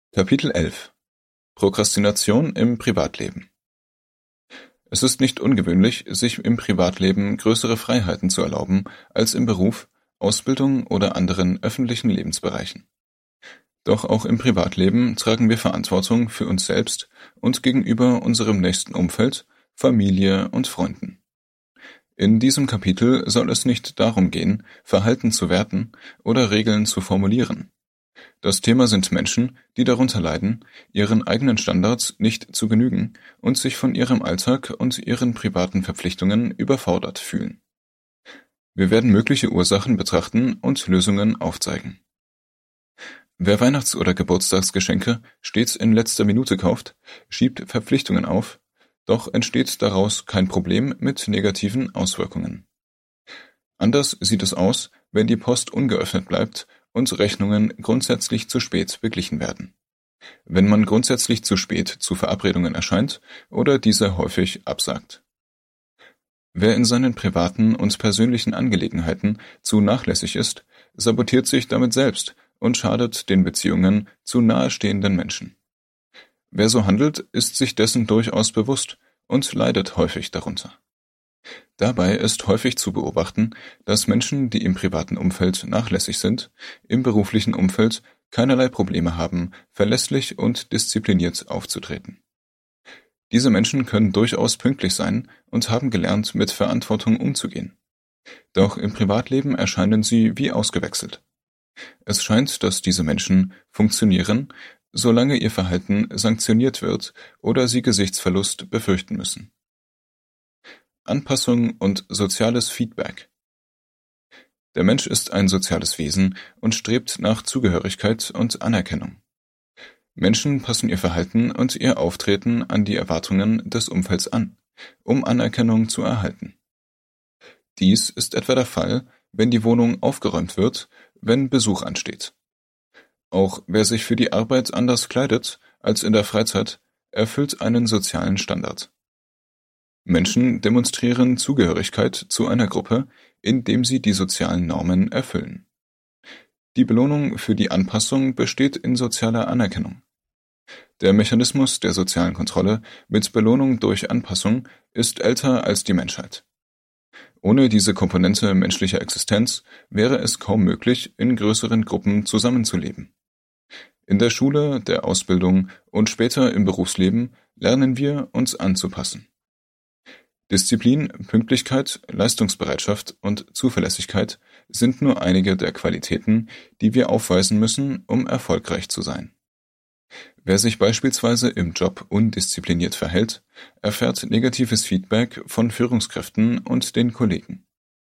Kapitel 11: Prokrastination im Privatleben. Es ist nicht ungewöhnlich, sich im Privatleben größere Freiheiten zu erlauben als im Beruf, Ausbildung oder anderen öffentlichen Lebensbereichen. Doch auch im Privatleben tragen wir Verantwortung für uns selbst und gegenüber unserem nächsten Umfeld, Familie und Freunden. In diesem Kapitel soll es nicht darum gehen, Verhalten zu werten oder Regeln zu formulieren. Das Thema sind Menschen, die darunter leiden, ihren eigenen Standards nicht zu genügen und sich von ihrem Alltag und ihren privaten Verpflichtungen überfordert fühlen. Wir werden mögliche Ursachen betrachten und Lösungen aufzeigen. Wer Weihnachts- oder Geburtstagsgeschenke stets in letzter Minute kauft, schiebt Verpflichtungen auf, doch entsteht daraus kein Problem mit negativen Auswirkungen. Anders sieht es aus, wenn die Post ungeöffnet bleibt und Rechnungen grundsätzlich zu spät beglichen werden. Wenn man grundsätzlich zu spät zu Verabredungen erscheint oder diese häufig absagt. Wer in seinen privaten und persönlichen Angelegenheiten zu nachlässig ist, sabotiert sich damit selbst und schadet den Beziehungen zu nahestehenden Menschen. Wer so handelt, ist sich dessen durchaus bewusst und leidet häufig darunter. Dabei ist häufig zu beobachten, dass Menschen, die im privaten Umfeld nachlässig sind, im beruflichen Umfeld keinerlei Probleme haben, verlässlich und diszipliniert aufzutreten. Diese Menschen können durchaus pünktlich sein und haben gelernt, mit Verantwortung umzugehen. Doch im Privatleben erscheinen sie wie ausgewechselt. Es scheint, dass diese Menschen funktionieren, solange ihr Verhalten sanktioniert wird oder sie Gesichtsverlust befürchten müssen. Anpassung und soziales Feedback. Der Mensch ist ein soziales Wesen und strebt nach Zugehörigkeit und Anerkennung. Menschen passen ihr Verhalten und ihr Auftreten an die Erwartungen des Umfelds an, um Anerkennung zu erhalten. Dies ist etwa der Fall, wenn die Wohnung aufgeräumt wird, wenn Besuch ansteht. Auch wer sich für die Arbeit anders kleidet als in der Freizeit, erfüllt einen sozialen Standard. Menschen demonstrieren Zugehörigkeit zu einer Gruppe, indem sie die sozialen Normen erfüllen. Die Belohnung für die Anpassung besteht in sozialer Anerkennung. Der Mechanismus der sozialen Kontrolle mit Belohnung durch Anpassung ist älter als die Menschheit. Ohne diese Komponente menschlicher Existenz wäre es kaum möglich, in größeren Gruppen zusammenzuleben. In der Schule, der Ausbildung und später im Berufsleben lernen wir, uns anzupassen. Disziplin, Pünktlichkeit, Leistungsbereitschaft und Zuverlässigkeit sind nur einige der Qualitäten, die wir aufweisen müssen, um erfolgreich zu sein. Wer sich beispielsweise im Job undiszipliniert verhält, erfährt negatives Feedback von Führungskräften und den Kollegen.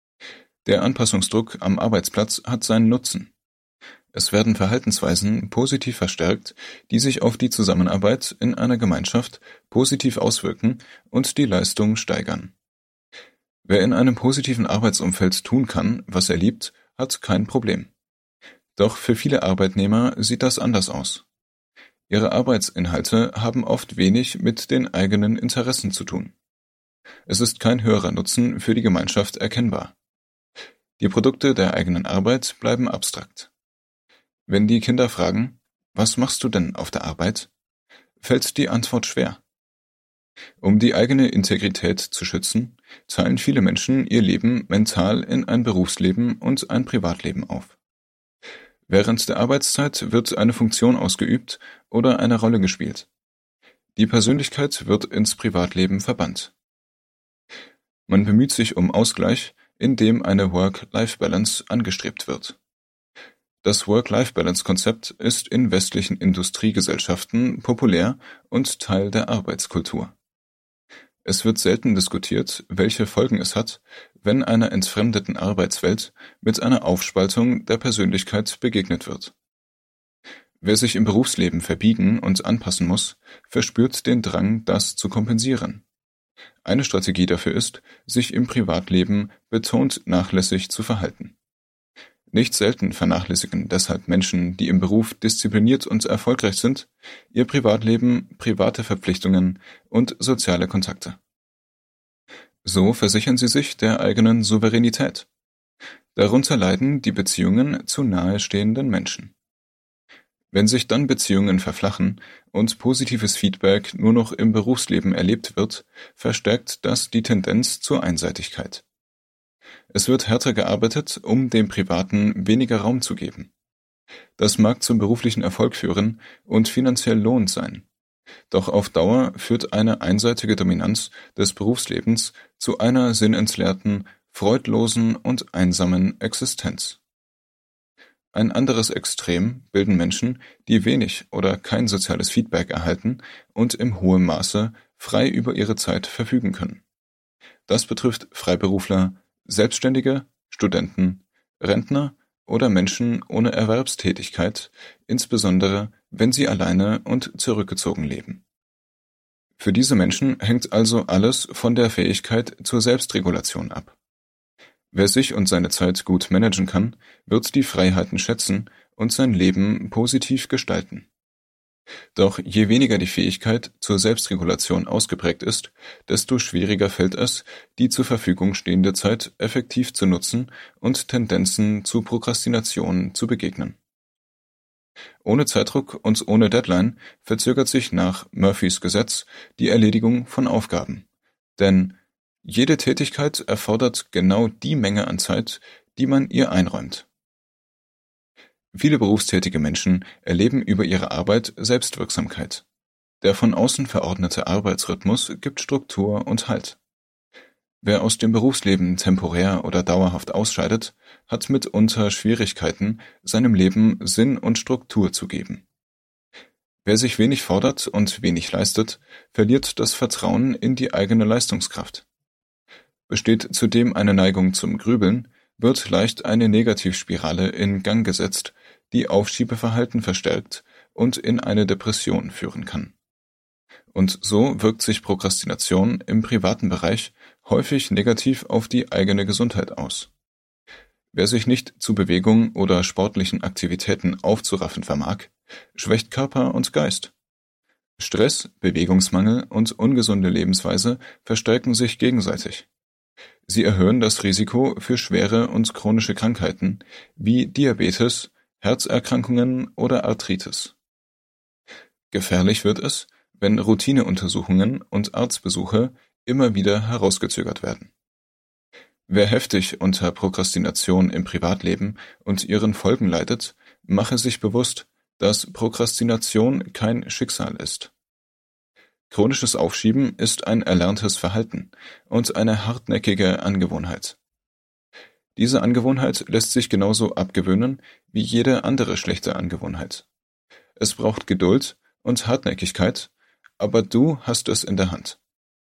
Der Anpassungsdruck am Arbeitsplatz hat seinen Nutzen. Es werden Verhaltensweisen positiv verstärkt, die sich auf die Zusammenarbeit in einer Gemeinschaft positiv auswirken und die Leistung steigern. Wer in einem positiven Arbeitsumfeld tun kann, was er liebt, hat kein Problem. Doch für viele Arbeitnehmer sieht das anders aus. Ihre Arbeitsinhalte haben oft wenig mit den eigenen Interessen zu tun. Es ist kein höherer Nutzen für die Gemeinschaft erkennbar. Die Produkte der eigenen Arbeit bleiben abstrakt. Wenn die Kinder fragen, was machst du denn auf der Arbeit, fällt die Antwort schwer. Um die eigene Integrität zu schützen, teilen viele Menschen ihr Leben mental in ein Berufsleben und ein Privatleben auf. Während der Arbeitszeit wird eine Funktion ausgeübt oder eine Rolle gespielt. Die Persönlichkeit wird ins Privatleben verbannt. Man bemüht sich um Ausgleich, indem eine Work-Life-Balance angestrebt wird. Das Work-Life-Balance-Konzept ist in westlichen Industriegesellschaften populär und Teil der Arbeitskultur. Es wird selten diskutiert, welche Folgen es hat, wenn einer entfremdeten Arbeitswelt mit einer Aufspaltung der Persönlichkeit begegnet wird. Wer sich im Berufsleben verbiegen und anpassen muss, verspürt den Drang, das zu kompensieren. Eine Strategie dafür ist, sich im Privatleben betont nachlässig zu verhalten. Nicht selten vernachlässigen deshalb Menschen, die im Beruf diszipliniert und erfolgreich sind, ihr Privatleben, private Verpflichtungen und soziale Kontakte. So versichern sie sich der eigenen Souveränität. Darunter leiden die Beziehungen zu nahestehenden Menschen. Wenn sich dann Beziehungen verflachen und positives Feedback nur noch im Berufsleben erlebt wird, verstärkt das die Tendenz zur Einseitigkeit. Es wird härter gearbeitet, um dem Privaten weniger Raum zu geben. Das mag zum beruflichen Erfolg führen und finanziell lohnend sein. Doch auf Dauer führt eine einseitige Dominanz des Berufslebens zu einer sinnentleerten, freudlosen und einsamen Existenz. Ein anderes Extrem bilden Menschen, die wenig oder kein soziales Feedback erhalten und im hohen Maße frei über ihre Zeit verfügen können. Das betrifft Freiberufler, Selbstständige, Studenten, Rentner oder Menschen ohne Erwerbstätigkeit, insbesondere wenn sie alleine und zurückgezogen leben. Für diese Menschen hängt also alles von der Fähigkeit zur Selbstregulation ab. Wer sich und seine Zeit gut managen kann, wird die Freiheiten schätzen und sein Leben positiv gestalten. Doch je weniger die Fähigkeit zur Selbstregulation ausgeprägt ist, desto schwieriger fällt es, die zur Verfügung stehende Zeit effektiv zu nutzen und Tendenzen zu Prokrastination zu begegnen. Ohne Zeitdruck und ohne Deadline verzögert sich nach Murphys Gesetz die Erledigung von Aufgaben. Denn jede Tätigkeit erfordert genau die Menge an Zeit, die man ihr einräumt. Viele berufstätige Menschen erleben über ihre Arbeit Selbstwirksamkeit. Der von außen verordnete Arbeitsrhythmus gibt Struktur und Halt. Wer aus dem Berufsleben temporär oder dauerhaft ausscheidet, hat mitunter Schwierigkeiten, seinem Leben Sinn und Struktur zu geben. Wer sich wenig fordert und wenig leistet, verliert das Vertrauen in die eigene Leistungskraft. Besteht zudem eine Neigung zum Grübeln, wird leicht eine Negativspirale in Gang gesetzt, die Aufschiebeverhalten verstärkt und in eine Depression führen kann. Und so wirkt sich Prokrastination im privaten Bereich häufig negativ auf die eigene Gesundheit aus. Wer sich nicht zu Bewegung oder sportlichen Aktivitäten aufzuraffen vermag, schwächt Körper und Geist. Stress, Bewegungsmangel und ungesunde Lebensweise verstärken sich gegenseitig. Sie erhöhen das Risiko für schwere und chronische Krankheiten wie Diabetes, Herzerkrankungen oder Arthritis. Gefährlich wird es, wenn Routineuntersuchungen und Arztbesuche immer wieder herausgezögert werden. Wer heftig unter Prokrastination im Privatleben und ihren Folgen leidet, mache sich bewusst, dass Prokrastination kein Schicksal ist. Chronisches Aufschieben ist ein erlerntes Verhalten und eine hartnäckige Angewohnheit. Diese Angewohnheit lässt sich genauso abgewöhnen wie jede andere schlechte Angewohnheit. Es braucht Geduld und Hartnäckigkeit, aber du hast es in der Hand.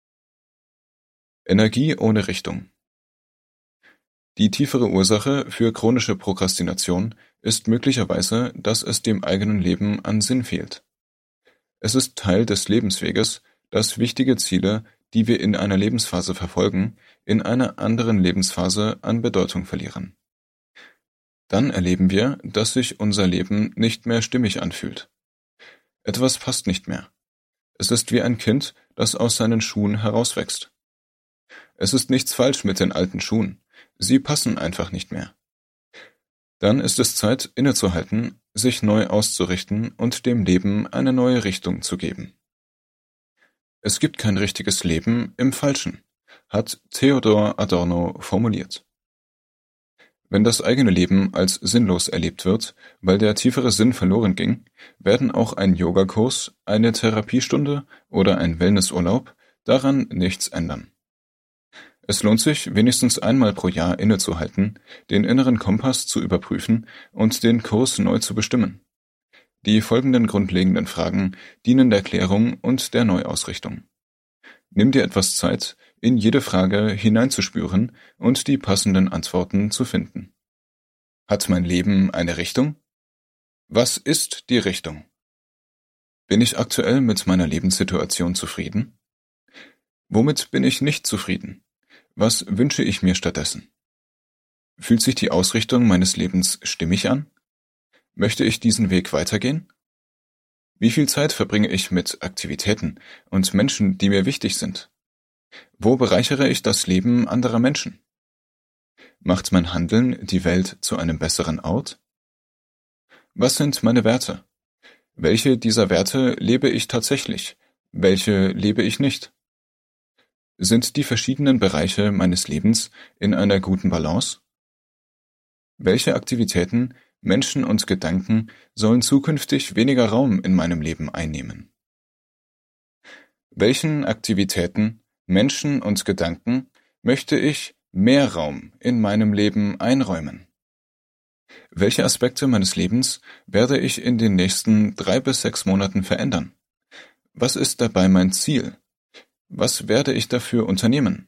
Energie ohne Richtung. Die tiefere Ursache für chronische Prokrastination ist möglicherweise, dass es dem eigenen Leben an Sinn fehlt. Es ist Teil des Lebensweges, dass wichtige Ziele, die wir in einer Lebensphase verfolgen, in einer anderen Lebensphase an Bedeutung verlieren. Dann erleben wir, dass sich unser Leben nicht mehr stimmig anfühlt. Etwas passt nicht mehr. Es ist wie ein Kind, das aus seinen Schuhen herauswächst. Es ist nichts falsch mit den alten Schuhen. Sie passen einfach nicht mehr. Dann ist es Zeit, innezuhalten, sich neu auszurichten und dem Leben eine neue Richtung zu geben. Es gibt kein richtiges Leben im Falschen, hat Theodor Adorno formuliert. Wenn das eigene Leben als sinnlos erlebt wird, weil der tiefere Sinn verloren ging, werden auch ein Yogakurs, eine Therapiestunde oder ein Wellnessurlaub daran nichts ändern. Es lohnt sich, wenigstens einmal pro Jahr innezuhalten, den inneren Kompass zu überprüfen und den Kurs neu zu bestimmen. Die folgenden grundlegenden Fragen dienen der Klärung und der Neuausrichtung. Nimm dir etwas Zeit, in jede Frage hineinzuspüren und die passenden Antworten zu finden. Hat mein Leben eine Richtung? Was ist die Richtung? Bin ich aktuell mit meiner Lebenssituation zufrieden? Womit bin ich nicht zufrieden? Was wünsche ich mir stattdessen? Fühlt sich die Ausrichtung meines Lebens stimmig an? Möchte ich diesen Weg weitergehen? Wie viel Zeit verbringe ich mit Aktivitäten und Menschen, die mir wichtig sind? Wo bereichere ich das Leben anderer Menschen? Macht mein Handeln die Welt zu einem besseren Ort? Was sind meine Werte? Welche dieser Werte lebe ich tatsächlich? Welche lebe ich nicht? Sind die verschiedenen Bereiche meines Lebens in einer guten Balance? Welche Aktivitäten, Menschen und Gedanken sollen zukünftig weniger Raum in meinem Leben einnehmen? Welchen Aktivitäten, Menschen und Gedanken möchte ich mehr Raum in meinem Leben einräumen? Welche Aspekte meines Lebens werde ich in den nächsten 3 bis 6 Monaten verändern? Was ist dabei mein Ziel? Was werde ich dafür unternehmen?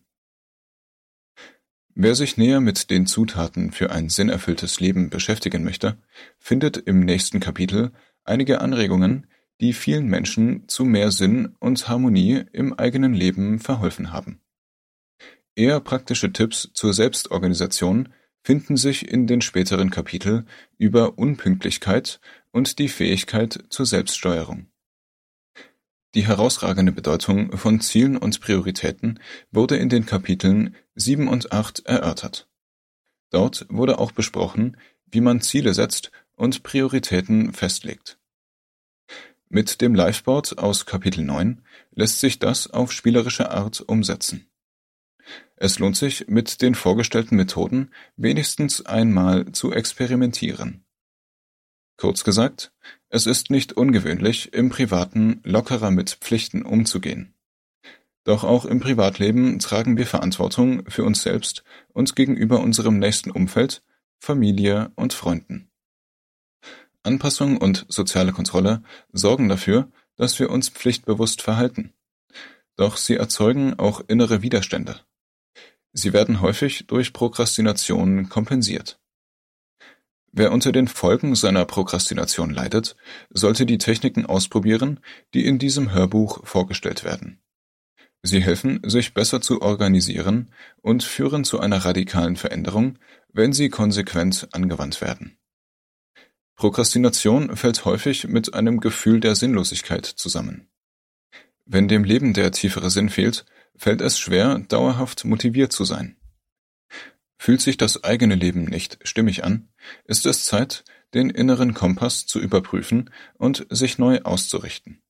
Wer sich näher mit den Zutaten für ein sinnerfülltes Leben beschäftigen möchte, findet im nächsten Kapitel einige Anregungen, die vielen Menschen zu mehr Sinn und Harmonie im eigenen Leben verholfen haben. Eher praktische Tipps zur Selbstorganisation finden sich in den späteren Kapitel über Unpünktlichkeit und die Fähigkeit zur Selbststeuerung. Die herausragende Bedeutung von Zielen und Prioritäten wurde in den Kapiteln 7 und 8 erörtert. Dort wurde auch besprochen, wie man Ziele setzt und Prioritäten festlegt. Mit dem Liveboard aus Kapitel 9 lässt sich das auf spielerische Art umsetzen. Es lohnt sich, mit den vorgestellten Methoden wenigstens einmal zu experimentieren. Kurz gesagt, es ist nicht ungewöhnlich, im Privaten lockerer mit Pflichten umzugehen. Doch auch im Privatleben tragen wir Verantwortung für uns selbst und gegenüber unserem nächsten Umfeld, Familie und Freunden. Anpassung und soziale Kontrolle sorgen dafür, dass wir uns pflichtbewusst verhalten. Doch sie erzeugen auch innere Widerstände. Sie werden häufig durch Prokrastination kompensiert. Wer unter den Folgen seiner Prokrastination leidet, sollte die Techniken ausprobieren, die in diesem Hörbuch vorgestellt werden. Sie helfen, sich besser zu organisieren und führen zu einer radikalen Veränderung, wenn sie konsequent angewandt werden. Prokrastination fällt häufig mit einem Gefühl der Sinnlosigkeit zusammen. Wenn dem Leben der tiefere Sinn fehlt, fällt es schwer, dauerhaft motiviert zu sein. Fühlt sich das eigene Leben nicht stimmig an, ist es Zeit, den inneren Kompass zu überprüfen und sich neu auszurichten.